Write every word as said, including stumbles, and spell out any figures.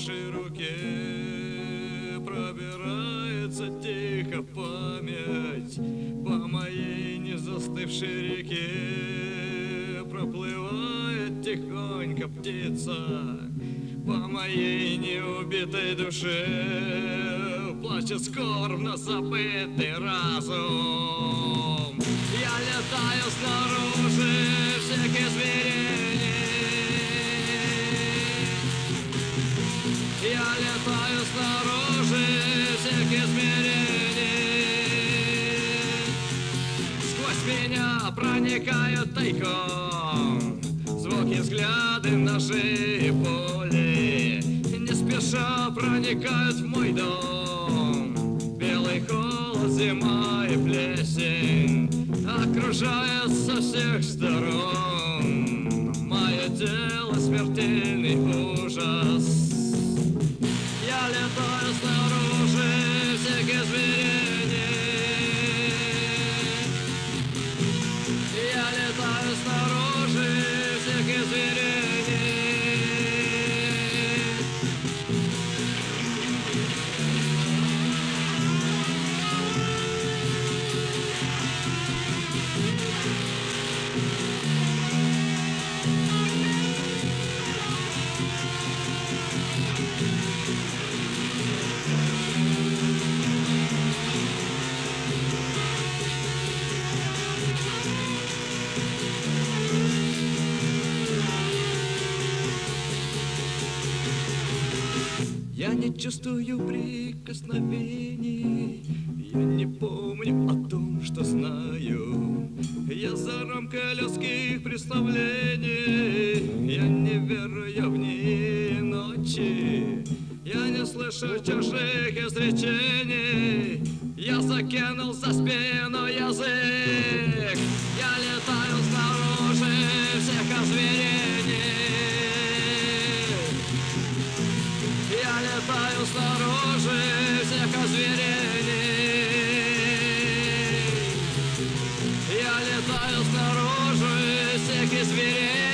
вашей руке пробирается тихо память по моей незастывшей реке. Проплывает тихонько птица по моей неубитой душе. Плачет скорбно забытый разум. Я летаю снаружи всех измерений. Я летаю снаружи всех измерений. Сквозь меня проникают тайком звуки, взгляды, ножи и пули. Не спеша проникают в мой дом. Белый холод, зима и плесень окружает со всех сторон. Мое тело смертельный ужас. Я летаю снаружи всех измерений. Я летаю снаружи всех измерений. Я не чувствую прикосновений, я не помню о том, что знаю. Я за рамкой людских представлений, я не верую в дни и ночи. Я не слышу чужих изречений, я закинул за спину язык. Я летаю снаружи всех озверений. Я летаю снаружи всех озверений. Я летаю снаружи всех изверений.